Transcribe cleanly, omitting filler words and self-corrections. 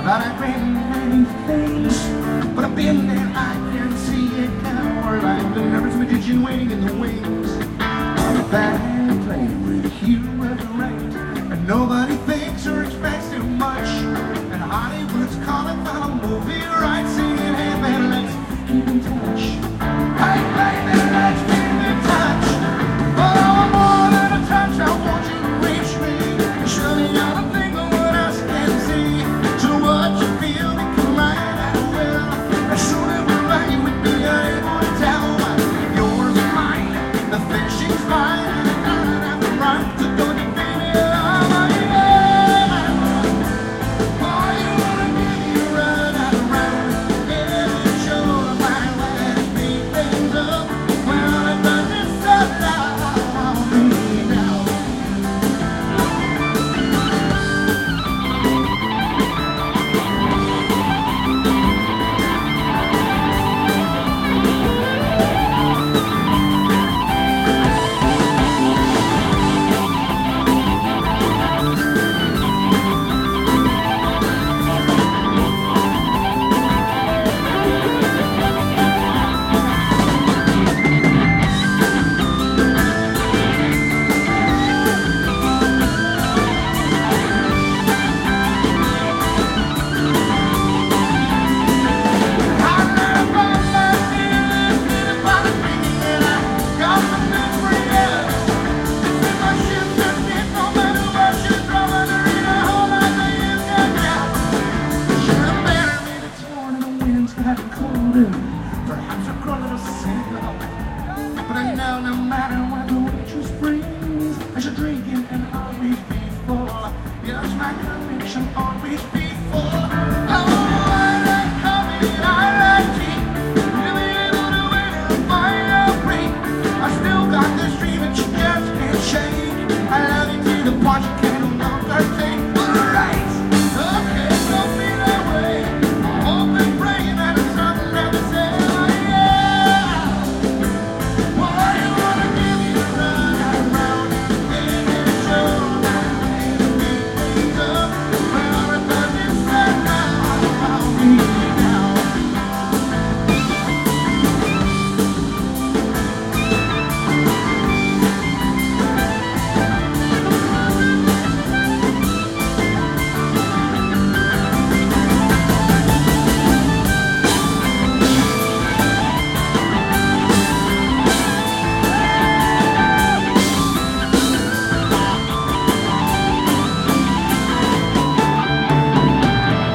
But I've been many things, but I've been there, I can see it now. Or like the nervous magician waiting in the wings of a band playing with a hero of the right. And nobody thinks or expects too much. And Hollywood's calling for a movie, right? Singing, hey man, let's keep in touch. Hey baby, let's keep in touch. But I want more than a touch, I want you to reach me. Surely you're the thing no one else can see. So what you feel, we can write at will. As soon as we're right with me, you're able to tell yours and mine. The finishing's fine, and I don't have the right to do it, baby. Oh my God. Oh, you wanna give me a run out around. Yeah, show the mind, let's beat things up. Well, it doesn't stop now on me now. Perhaps a grow a little single, but I know no matter what the waitress brings, I should drink it and always be full. Yes, my conviction always be